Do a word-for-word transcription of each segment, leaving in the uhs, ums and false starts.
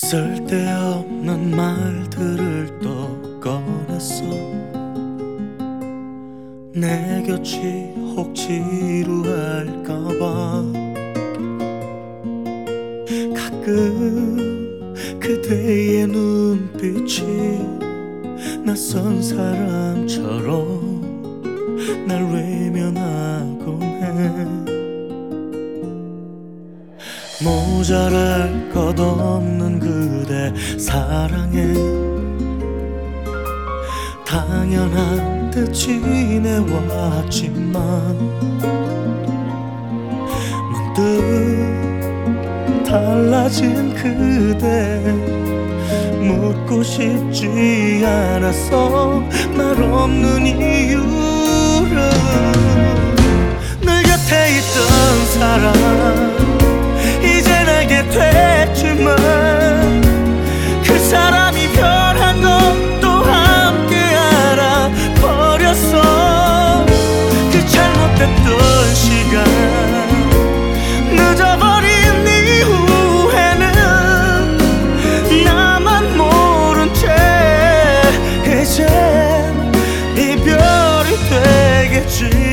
쓸데없는 말들을 또 꺼냈어. 내 곁이 혹 지루할까봐. 가끔 그대의 눈빛이 낯선 사람처럼 날 외면하곤 해. 모자랄 것 없는 그대 사랑에 당연한 듯 지내왔지만 문득 달라진 그대 묻고 싶지 않았어. 말 없는 이유를. 늘 곁에 있던 사람 이제 내게 됐지만 그 사람이 변한 것도 함께 알아버렸어. 그 잘못됐던 시간 늦어버린 이후에는 나만 모른 채 이젠 이별이 되겠지.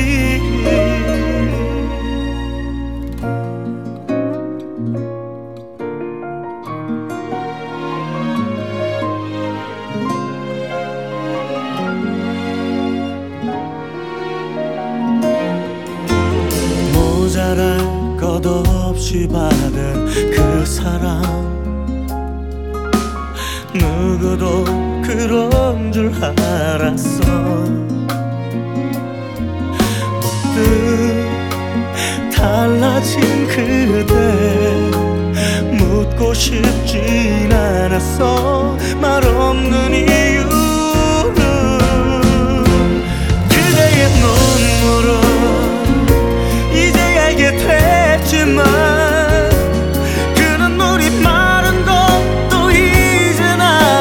모자랄 것 없이 받은 그 사랑 누구도 그런 줄 알았어. 문득 달라진 그대 묻고 싶진 않았어. 말 없는 이유는 그대의 눈물은 이제 알게 됐지만 그 눈물이 마른 것도 이젠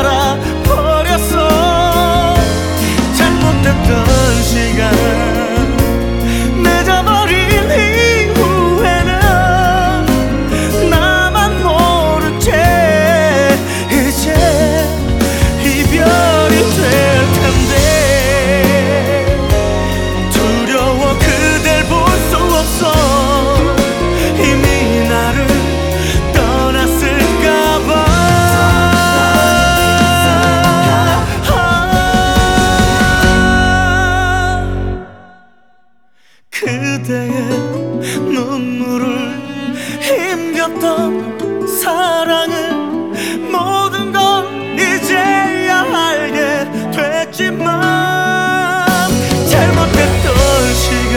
알아버렸어. 잘못됐던 시간 늦어버린 이후에는 나만 모른 채 이제 이별이 될 텐데 두려워 그댈 볼 수 없어. 이미 나를 떠났을까봐. 그대의 눈물을 힘겼던 사랑을 모든 걸 이제야 알게 됐지만 잘못됐던 시간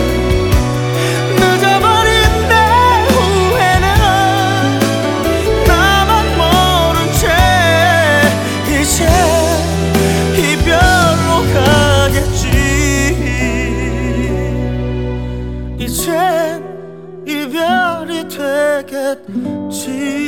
늦어버린 내 후에는 나만 모른 채 이제 이별로 가겠지. 이젠 이별이 되겠지.